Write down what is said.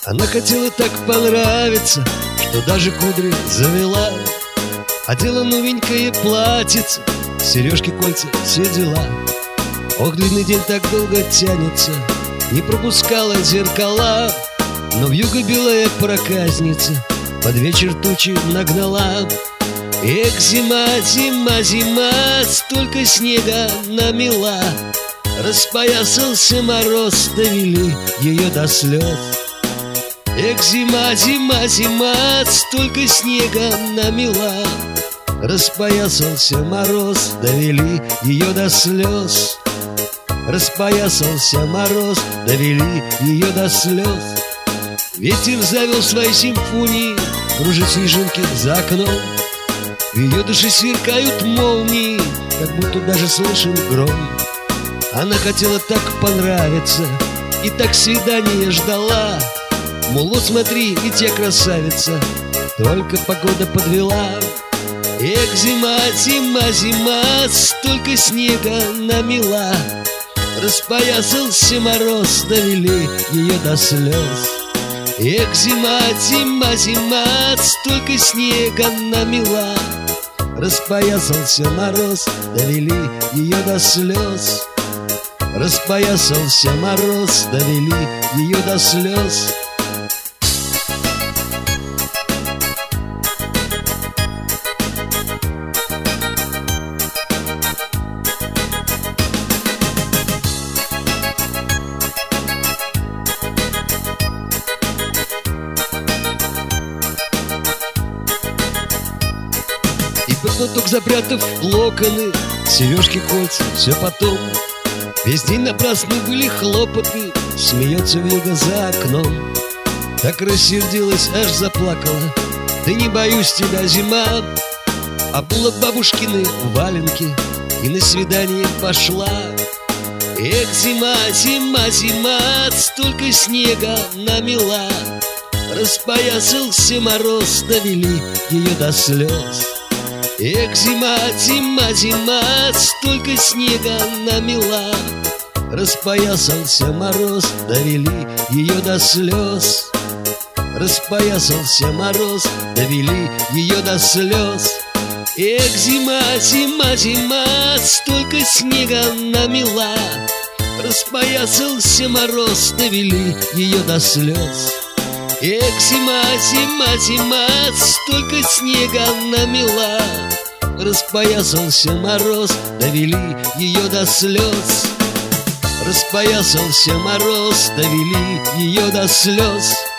Она хотела так понравиться, что даже кудри завела. Одела новенькое платьице, сережки, кольца, все дела. Ох, длинный день так долго тянется, не пропускала зеркала. Но вьюга белая проказница под вечер тучи нагнала. Эх, зима, зима, зима, столько снега намела. Распоясался мороз, довели ее до слез. Эх, зима, зима, зима, столько снега намела. Распоясался мороз, довели ее до слез. Распоясался мороз, довели ее до слез. Ветер завел свои симфонии, кружат снежинки за окном. В ее душе сверкают молнии, как будто даже слышен гром. Она хотела так понравиться и так свидания ждала. Мол, вот смотри, ведь я красавица, только погода подвела. Эх, зима, зима, зима, столько снега намела. Распоясался мороз, довели ее до слез. Эх, зима, зима, зима, столько снега намела. Распоясался мороз, довели ее до слез. Распоясался мороз, довели ее до слез. Платок запрятав в локоны, сережки, кольца, все потом. Весь день напрасно были хлопоты, смеется вьюга за окном. Так рассердилась, аж заплакала. Да не боюсь тебя, зима. Обула бабушкины валенки и на свидание пошла. Эх, зима, зима, зима, столько снега намела. Распоясался мороз, довели ее до слез. Эх, зима, зима, зима, столько снега намела. Распоясался мороз, довели ее до слез. Распоясался мороз, довели ее до слез. Эх, зима, зима, зима, столько снега намела. Распоясался мороз, довели ее до слез. Эх, зима, зима, зима, столько снега намела. Распоясался мороз, довели ее до слез. Распоясался мороз, довели ее до слез.